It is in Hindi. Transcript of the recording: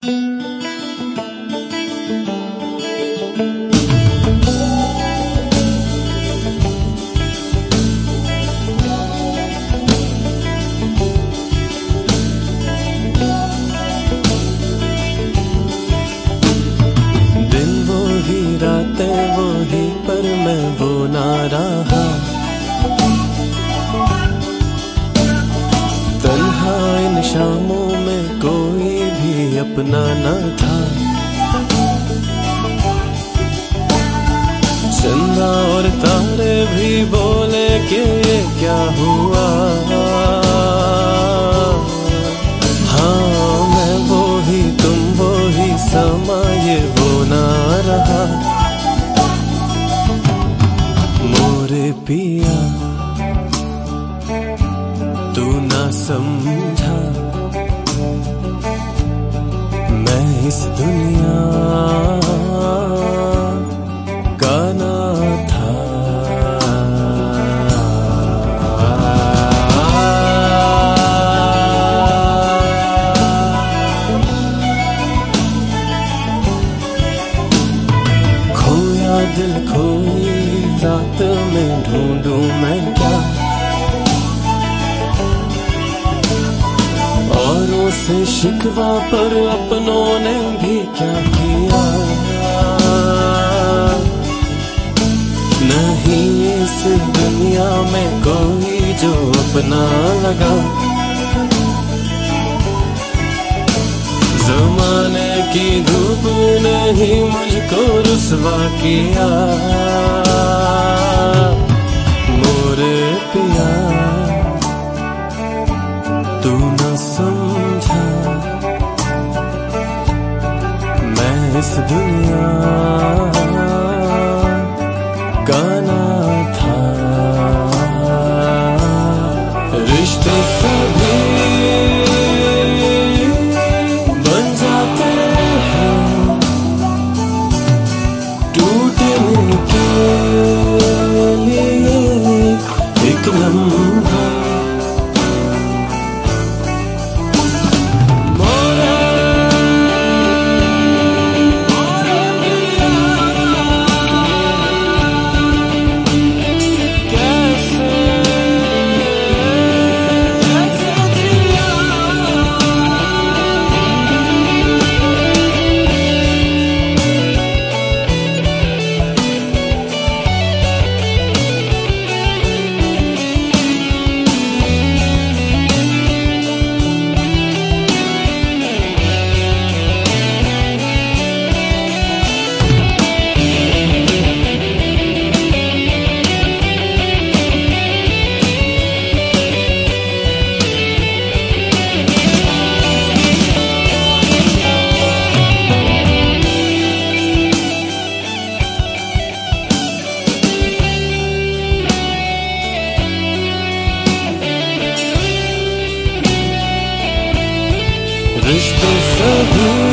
रातें वो ही पर मैं वो ना रहा। तन्हा इन शामों में कोई भी अपना न था। चंदा और तारे भी बोले कि ये क्या हुआ। हाँ मैं वो ही तुम वो ही समा ये वो ना रहा। मोरे पिया तू ना समझा मैं इस दुनिया का ना था। खोया दिल खोई रात में ढूंढूं मैं क्या। औरों से शिकवा पर अपनों ने भी क्या किया। नहीं इस दुनिया में कोई जो अपना लगा। ज़माने की धूप नहीं मुझको रुसवा किया। मोरे पिया तू न समझा मैं इस दुनिया का ना था। रिश्ते सभी बन जाते हैं टूटने के लिए एक लम्हा। रिश्ते सभी